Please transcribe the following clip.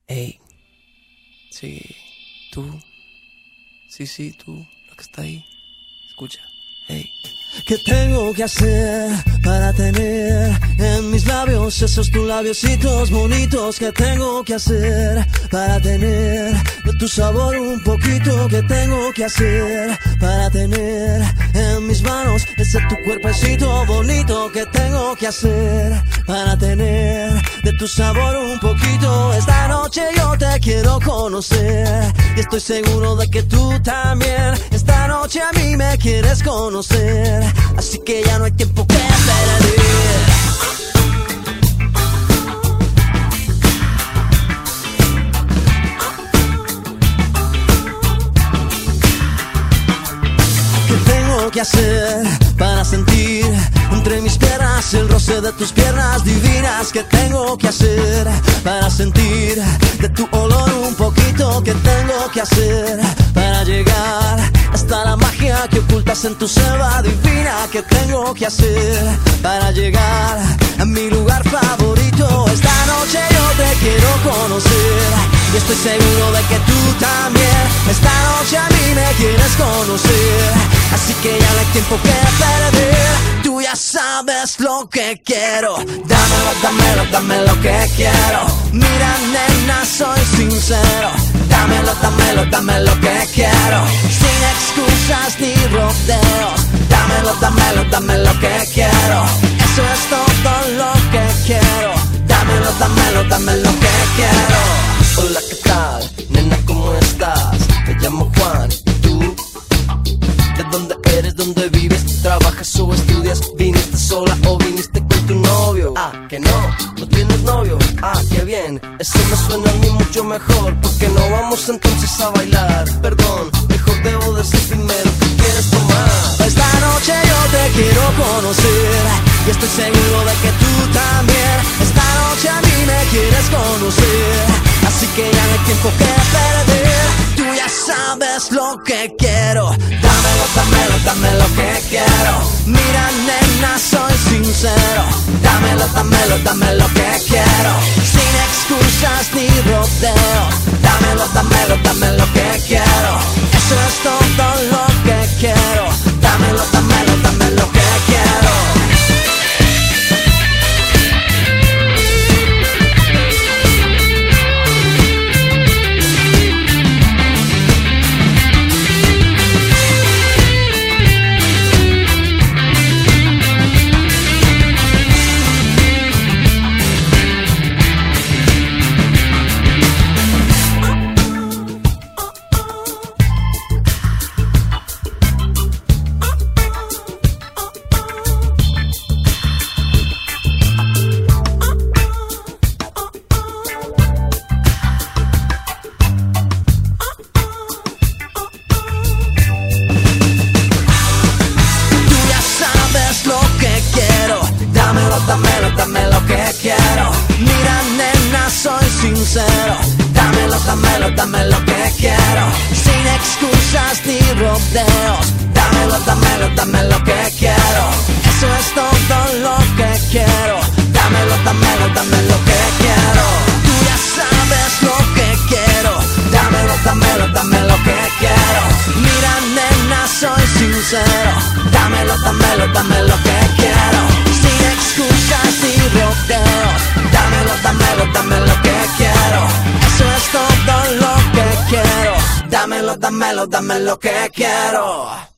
Ey, sí, tú, sí, tú, lo que está ahí, escucha, ey. ¿Qué tengo que hacer para tener en mis labios esos tus labiositos bonitos? ¿Qué tengo que hacer para tener de tu sabor un poquito? ¿Qué tengo que hacer para tener en mis manos ese tu cuerpecito bonito? ¿Qué tengo que hacer para tener de tu sabor un poquito? Esta noche yo te quiero conocer y estoy seguro de que tú también. Esta noche a mí me quieres conocer, así que ya no hay tiempo que perder. ¿Qué tengo que hacer para sentir entre mis piernas el roce de tus piernas divinas? ¿Qué tengo que hacer para sentir de tu olor un poquito? ¿Qué tengo que hacer para llegar hasta la magia que ocultas en tu selva divina? ¿Qué tengo que hacer para llegar a mi lugar favorito? Esta noche yo te quiero conocer y estoy seguro de que tú también. Esta noche a mí me quieres conocer, así que ya no hay tiempo que perder. Tú ya sabes lo que quiero. Dame lo que quiero. Mira, nena, soy sincero. Dame lo que quiero. Sin excusas ni rodeos. Dame lo que quiero. Eso es todo lo que quiero. Dame lo que quiero. Hola, ¿qué tal? Nena, ¿cómo estás? Me llamo Juan, ¿y tú? ¿De dónde eres? ¿Dónde vives? ¿Trabajas o estudias? ¿Viniste sola o viniste con tu novio? Ah, que no tienes novio. Ah, qué bien, eso me suena a mí mucho mejor. ¿Por qué no vamos entonces a bailar? Perdón, mejor debo decir primero que quieres tomar. Esta noche yo te quiero conocer y estoy seguro de que tú también. Esta noche a mí me quieres conocer, así que ya no hay tiempo que perder. Tú ya sabes lo que quiero. Dame lo que quiero. Mira, nena, soy sincero. Dame lo que quiero. Sin excusas ni rodeos. Dame lo que quiero. Eso es todo lo que quiero. Dame lo que quiero. Dame lo que quiero. Mira, nena, soy sincero. Dame lo que quiero. Sin excusas ni rodeos. Dame lo que quiero. Eso es todo lo que quiero. Dame lo que quiero. Tú ya sabes lo que quiero. Dame lo que quiero. Mira, nena, soy sincero. Dame lo que quiero. Sin excusas ni rodeos. Dame lo que quiero. Eso es todo lo que quiero. Dame lo que quiero.